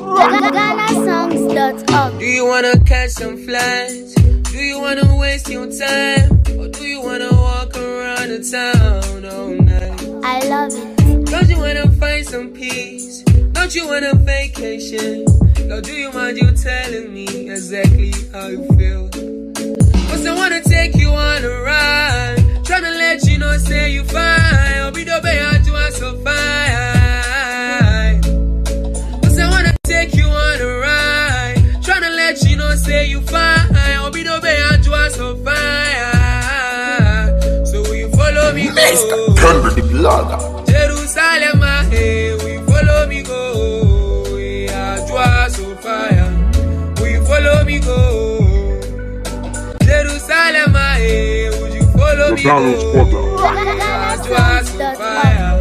GhanaSongs.org. Do you wanna catch some flies? Do you wanna waste your time? Or do you wanna walk around the town all night? I love it. Don't you wanna find some peace? Don't you want a vacation? Or do you mind you telling me exactly how you feel? Cause I wanna take you on a ride, tryna let you know, say you fine. I'll be the best, you are so fine. Cause I wanna take you on a ride, tryna let you know, say you fine. I'll be the best, you are so fine. So will you follow me go? Jerusalem, hey, will you follow me go? Yeah, you are so fine. Will you follow me go? Jerusalem, hey, would you follow me go? You are so fire.